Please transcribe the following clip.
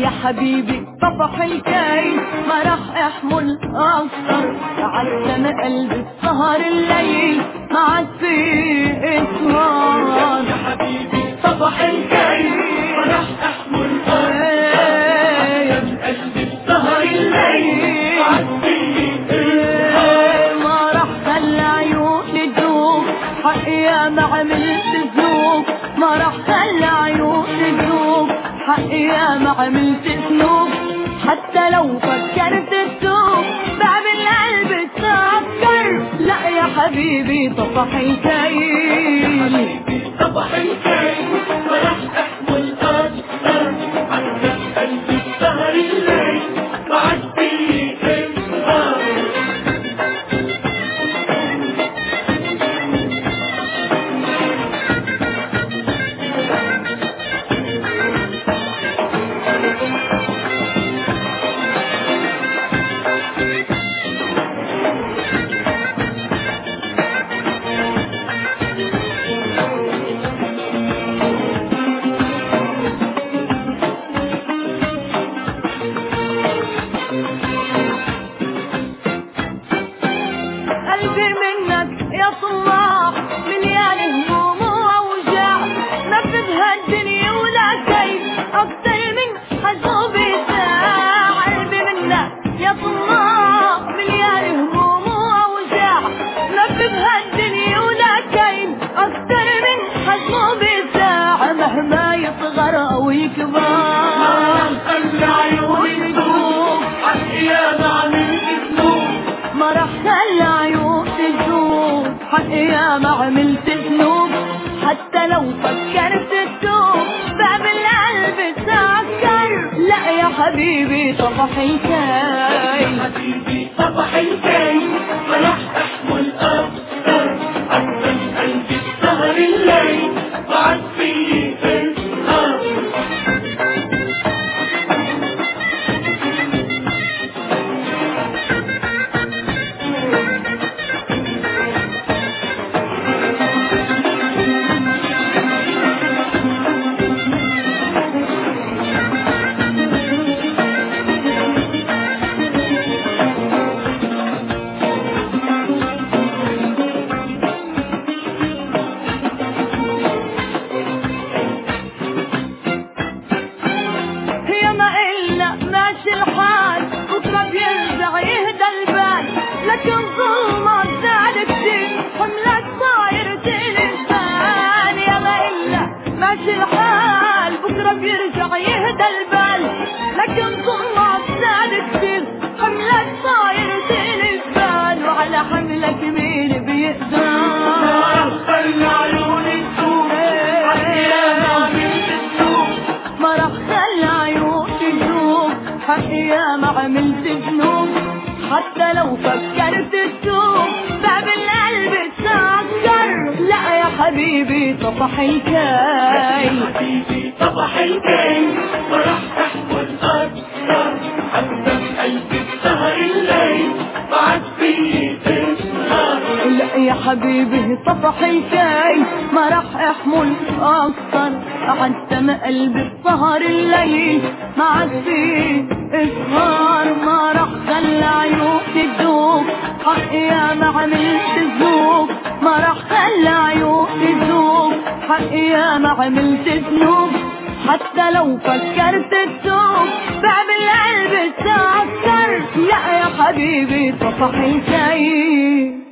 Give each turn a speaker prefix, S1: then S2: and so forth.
S1: يا حبيبي طفح الكاين ما راح احمل اكثر، عدم قلبي سهر الليل ما عاد في اسهر.
S2: يا حبيبي طفح الكاين ما راح احمل اكثر، عدم قلبي سهر الليل ما عاد في اسهر.
S1: ما راح خلى عيوني تذوب حقي ما عملت ذنوب، ما راح خلى عيوني تذوب حقي ما عملت ذنوب، حتى لو فكرت تتوب باب القلب تسكر. لا يا حبيبي طفح الكاين،
S2: يا حبيبي طفح الكاين ما راح احمل اكثر، عدم قلبي سهر الليل ما عاد في اسهر.
S1: قلبي منك يا طماع مليان هموم واوجاع، نفذها الدنيا ولا كيف اكتر من حزوبي ساعة. قلبي منك يا طماع مليان هموم واوجاع، نفذها الدنيا ولا كيف اكتر من حزوبي ساعة. مهما يصغر او يكبر
S2: خلى عيوني تذوب حقي ما عملت ذنوب،
S1: ما راح خلى عيوني تذوب حقي ما عملت ذنوب، حتى لو فكرت تتوب باب القلب سكر. لا يا حبيبي طفح الكاين،
S2: يا حبيبي طفح الكاين ما راح احمل اكثر، عدم قلبي سهر الليل ما عاد في اسهر.
S1: يا ما إلا ماشي الحال بكرة بيرجع يهدى البال، لكن ظلمك زاد كتير حملك صاير تلفان. يا ما إلا ماشي الحال بكرة بيرجع يهدى البال، لكن ظلمك زاد كتير حملك صاير تلفان. وعلى حملك مين بيقدر
S2: خلى عيوني تذوب حقي ما عملت ذنوب،
S1: ما راح خلى عيوني تذوب حقي ما عملت ذنوب، حتى لو فكرت تتوب باب القلب تسكر. لا يا حبيبي طفح الكاين،
S2: يا حبيبي طفح الكاين ما راح احمل اكثر، عدم قلبي سهر الليل ما عاد في اسهر.
S1: لا يا حبيبي طفح الكاين ما راح احمل اكثر، عدم قلبي سهر الليل ما عاد فيه اسهر. ما راح خلى عيوني تذوب حقي ما عملت ذنوب، ما راح خلى عيوني تذوب حقي ما عملت ذنوب، حتى لو فكرت تتوب باب القلب تسكر. لا يا حبيبي طفح الكاين.